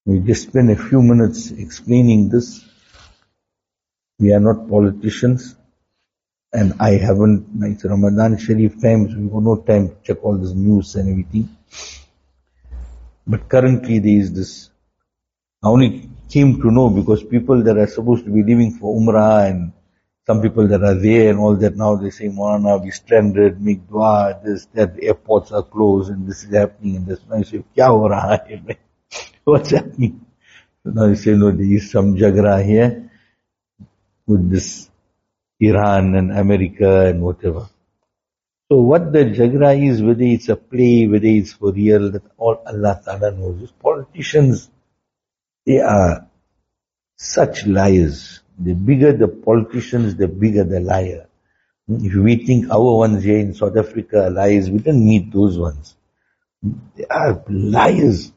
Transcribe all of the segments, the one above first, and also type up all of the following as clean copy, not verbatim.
We just spend a few minutes explaining this. We are not politicians, and I haven't, it's Ramadan Sharif times, we've got no time to check all this news and everything. But currently there is this, I only came to know because people that are supposed to be leaving for Umrah and some people that are there and all that, now they say, Maulana, we stranded, make dua, this, that, the airports are closed and this is happening and this. I say, kya ho raha hai? What's happening? So now they say, no, there is some jagra here with this Iran and America and whatever. So what the jagra is, whether it's a play, whether it's for real, that all Allah Ta'ala knows. These politicians, they are such liars. The bigger the politicians, the bigger the liar. If we think our ones here in South Africa are liars, we don't meet those ones. They are liars.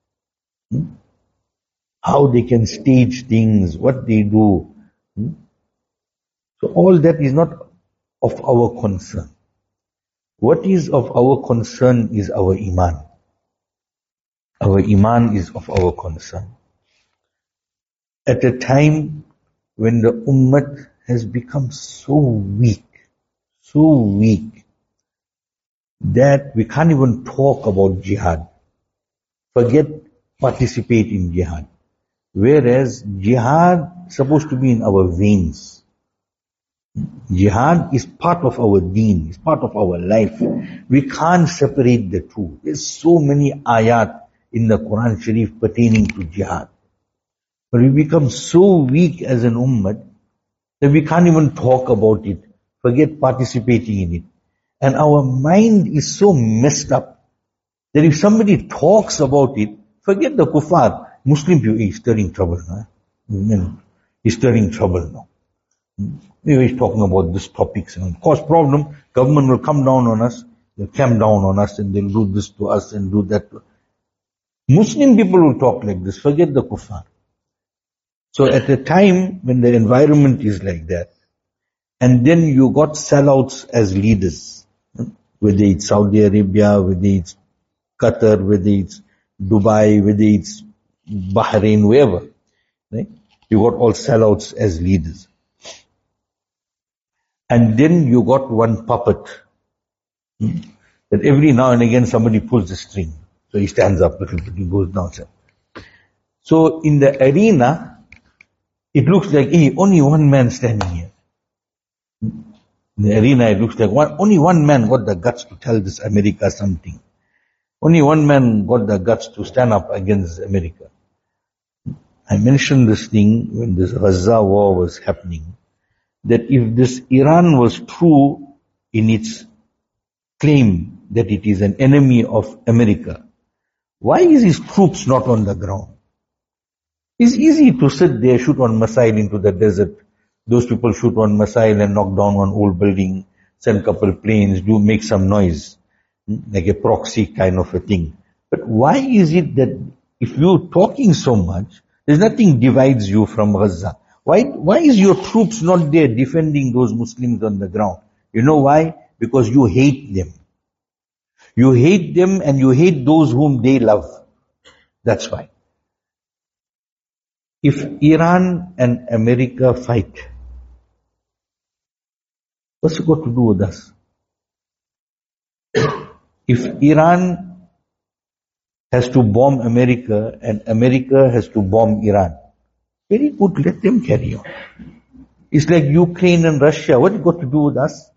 How they can stage things, what they do. So all that is not of our concern. What is of our concern is our iman. Our iman is of our concern. At a time when the ummah has become so weak, that we can't even talk about jihad. Forget participate in jihad. Whereas jihad is supposed to be in our veins. Jihad is part of our deen, is part of our life. We can't separate the two. There's so many ayat in the Quran Sharif pertaining to jihad. But we become so weak as an ummah that we can't even talk about it, forget participating in it. And our mind is so messed up that if somebody talks about it, forget the kuffar. Muslim people, he's stirring trouble now. He's stirring trouble now. He's talking about these topics and cause problem. Government will come down on us, they'll camp down on us and they'll do this to us and do that to us. Muslim people will talk like this, forget the kuffar. So at a time when the environment is like that, and then you got sellouts as leaders, whether it's Saudi Arabia, whether it's Qatar, whether it's Dubai, whether it's Bahrain, wherever, right? You got all sellouts as leaders. And then you got one puppet, that every now and again somebody pulls the string. So he stands up, little bit, he goes down. So in the arena, it looks like, hey, only one man standing here. In the arena, it looks like only one man got the guts to tell this America something. Only one man got the guts to stand up against America. I mentioned this thing when this Gaza war was happening, that if this Iran was true in its claim that it is an enemy of America, why is his troops not on the ground? It's easy to sit there, shoot one missile into the desert. Those people shoot one missile and knock down one old building, send a couple planes, make some noise, like a proxy kind of a thing. But why is it that if you're talking so much, there's nothing divides you from Gaza? Why is your troops not there defending those Muslims on the ground? You know why? Because you hate them. You hate them and you hate those whom they love. That's why. If Iran and America fight, what's it got to do with us? If Iran has to bomb America and America has to bomb Iran, very good, let them carry on. It's like Ukraine and Russia. What it got to do with us?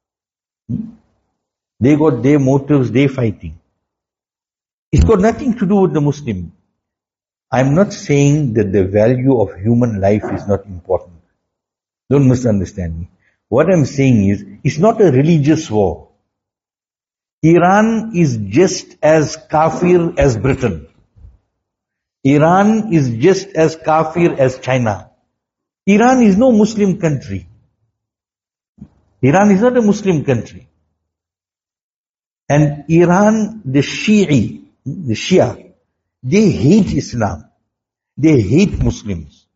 They got their motives, they fighting. It's got nothing to do with the Muslim. I'm not saying that the value of human life is not important. Don't misunderstand me. What I'm saying is, it's not a religious war. Iran is just as kafir as Britain. Iran is just as kafir as China. Iran is no Muslim country. Iran is not a Muslim country. And Iran, the Shia, they hate Islam. They hate Muslims.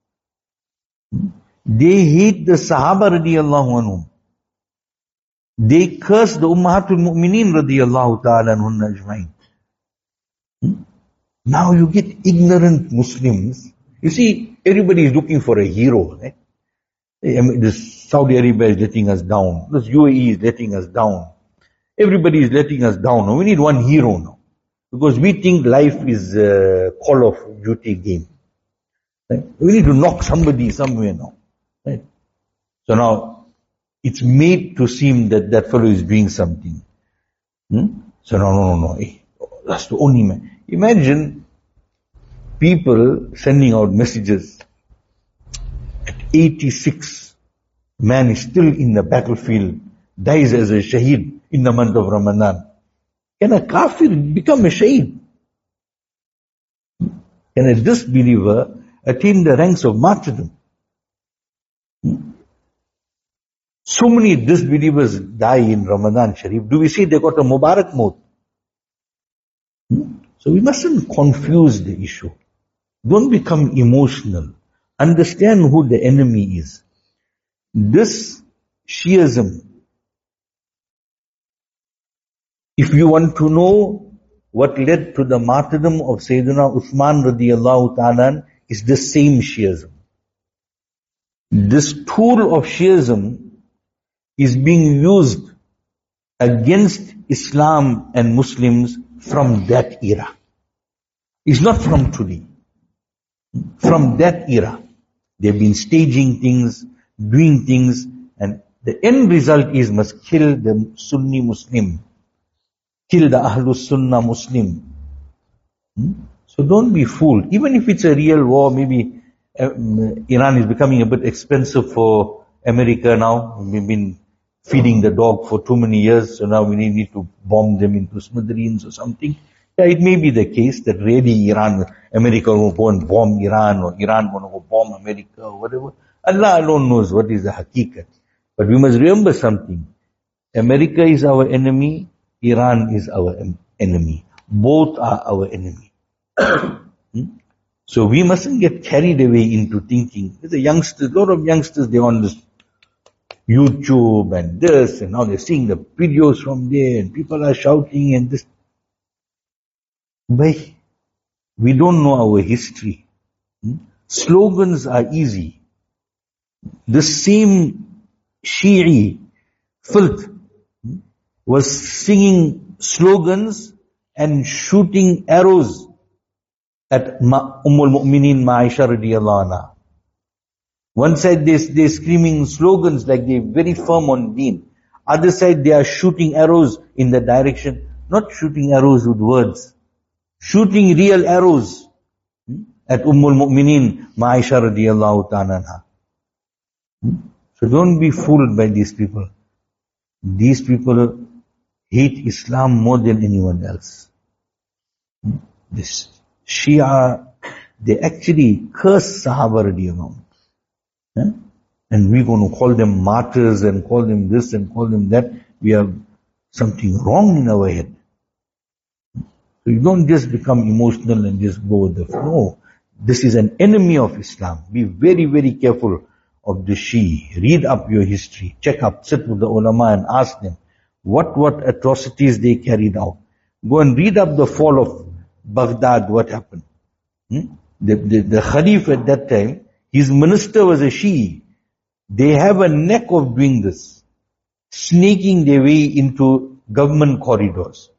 They hate the Sahaba radiyallahu anhum. They curse the Ummahatul Mu'mineen radiyallahu ta'ala anhunna ajma'in. Now you get ignorant Muslims. You see, everybody is looking for a hero, right? This Saudi Arabia is letting us down. This UAE is letting us down. Everybody is letting us down. Now we need one hero now. Because we think life is a Call of Duty game. Right? We need to knock somebody somewhere now. Right? So now, it's made to seem that that fellow is doing something. So no. That's the only man. Imagine people sending out messages. At 86, man is still in the battlefield, dies as a shaheed in the month of Ramadan. Can a kafir become a shaheed? Can a disbeliever attain the ranks of martyrdom? So many disbelievers die in Ramadan Sharif. Do we say they got a Mubarak maut? So we mustn't confuse the issue. Don't become emotional. Understand who the enemy is. This Shiism, if you want to know what led to the martyrdom of Sayyidina Uthman radiyallahu ta'ala, is the same Shiism. This tool of Shiism is being used against Islam and Muslims from that era. It's not from today. From that era. They've been staging things, doing things, and the end result is must kill the Sunni Muslim. Kill the Ahlus Sunnah Muslim. So don't be fooled. Even if it's a real war, maybe Iran is becoming a bit expensive for America now. We've been feeding the dog for too many years, so now we need to bomb them into smithereens or something. Yeah, it may be the case that really America will go and bomb Iran, or Iran will go bomb America, or whatever. Allah alone knows what is the haqiqat. But we must remember something. America is our enemy, Iran is our enemy. Both are our enemy. So we mustn't get carried away into thinking. There's a lot of youngsters, they're on this YouTube and this, and now they're seeing the videos from there, and people are shouting and this. But we don't know our history. Slogans are easy. The same Shi'i filth was singing slogans and shooting arrows at Ummul Ma'isha radiyallahu anha. One side they're screaming slogans like they're very firm on deen. Other side they are shooting arrows in the direction, not shooting arrows with words, shooting real arrows at Ummul Mu'minin Ma'isha radiyallahu ta'ala anha. So don't be fooled by these people. These people hate Islam more than anyone else. This Shia, they actually curse Sahaba radiyallahu anhu. And we're going to call them martyrs and call them this and call them that. We have something wrong in our head. So you don't just become emotional and just go with the flow. No, this is an enemy of Islam. Be very, very careful of the Shia. Read up your history. Check up, sit with the ulama and ask them what atrocities they carried out. Go and read up the fall of Baghdad, what happened. The Khalif at that time, his minister was a Shia. They have a knack of doing this, snaking their way into government corridors.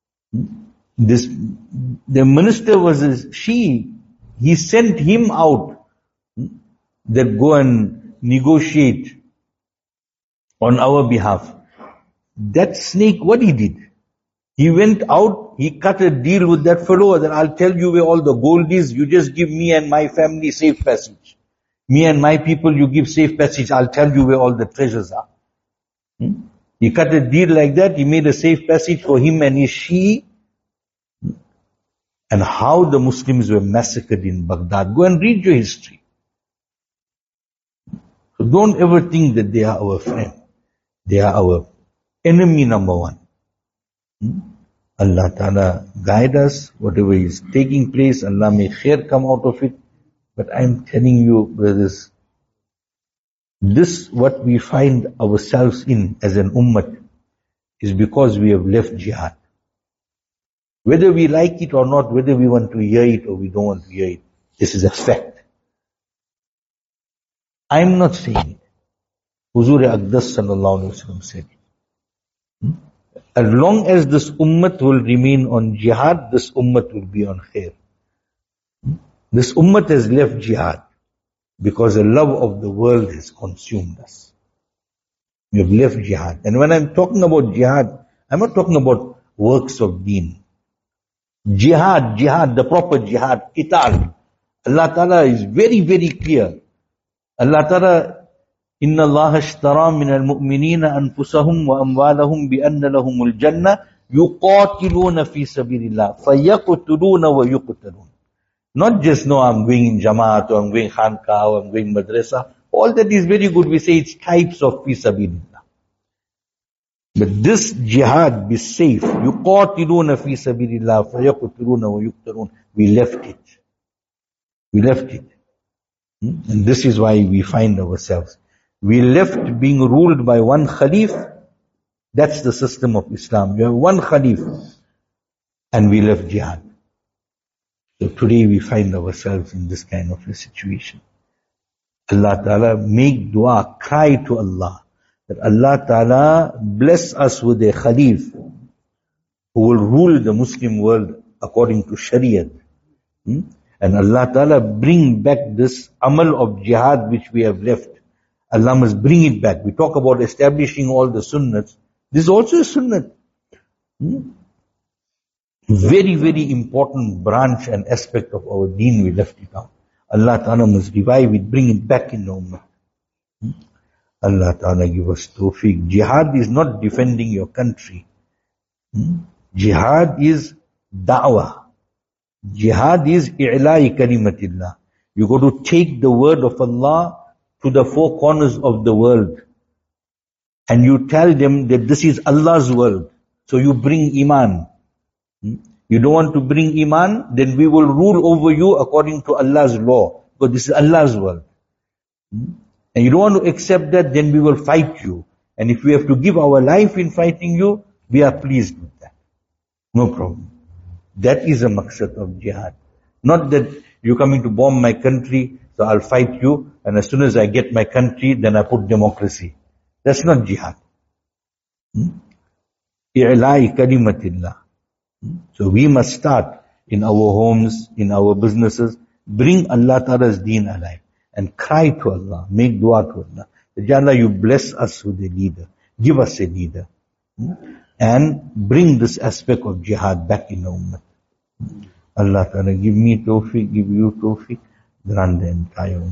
The minister was a Shia. He sent him out that go and negotiate on our behalf. That snake, what he did? He went out, he cut a deal with that fellow that I'll tell you where all the gold is, you just give me and my family safe passage. Me and my people, you give safe passage, I'll tell you where all the treasures are. He cut a deal like that, he made a safe passage for him and his Shia. And how the Muslims were massacred in Baghdad. Go and read your history. So don't ever think that they are our friend. They are our enemy number one. Allah Ta'ala guide us, whatever is taking place, Allah may khair come out of it. But I'm telling you, brothers, this what we find ourselves in as an ummah is because we have left jihad. Whether we like it or not, whether we want to hear it or we don't want to hear it, this is a fact. I'm not saying it. Huzur Aqdas sallallahu alayhi wa sallam said it. As long as this ummah will remain on jihad, this ummah will be on khair. This ummah has left jihad because the love of the world has consumed us. We have left jihad. And when I'm talking about jihad, I'm not talking about works of deen. Jihad, the proper jihad, qital. Allah Ta'ala is very, very clear. Allah Ta'ala, إِنَّ اللَّهَ اشْتَرَى مِنَ الْمُؤْمِنِينَ أَنفُسَهُمْ وَأَمْوَالَهُمْ بِأَنَّ لَهُمُ الْجَنَّةِ يُقَاتِلُونَ فِي سَبِيلِ اللَّهِ فَيَقْتُلُونَ وَيُقْتَلُونَ. Not just, no, I'm going in Jamaat, or I'm going Khanqah, or I'm going Madrasa. All that is very good. We say it's types of fi sabilillah. But this jihad, be safe. يُقَاتِلُونَ فِي سَبِيلِ اللَّهِ فَيَقْتُلُونَ وَيُقْتَلُونَ. We left it. We left it. And this is why we find ourselves. We left being ruled by one Khalif. That's the system of Islam. You have one Khalif. And we left jihad. So today we find ourselves in this kind of a situation. Allah Ta'ala make dua, cry to Allah, that Allah Ta'ala bless us with a Khalif who will rule the Muslim world according to Shariat. And Allah Ta'ala bring back this amal of jihad which we have left. Allah must bring it back. We talk about establishing all the sunnats. This is also a sunnat. Very, very important branch and aspect of our deen, we left it out. Allah Ta'ala must revive it, bring it back in the ummah. Allah Ta'ala give us tawfiq. Jihad is not defending your country. Jihad is da'wah. Jihad is i'la'i kalimatillah. You got to take the word of Allah to the four corners of the world. And you tell them that this is Allah's world. So you bring iman. You don't want to bring iman, then we will rule over you according to Allah's law. Because this is Allah's world. And you don't want to accept that, then we will fight you. And if we have to give our life in fighting you, we are pleased with that. No problem. That is a maqsad of jihad. Not that you're coming to bomb my country, so I'll fight you, and as soon as I get my country, then I put democracy. That's not jihad. I'la'i kalimatillah. So we must start in our homes, in our businesses, bring Allah Ta'ala's deen alive, and cry to Allah, make dua to Allah. Ya Allah, you bless us with a leader. Give us a leader. And bring this aspect of jihad back in the ummah. Allah Ta'ala give me tawfiq, give you tawfiq, grant the entire ummah.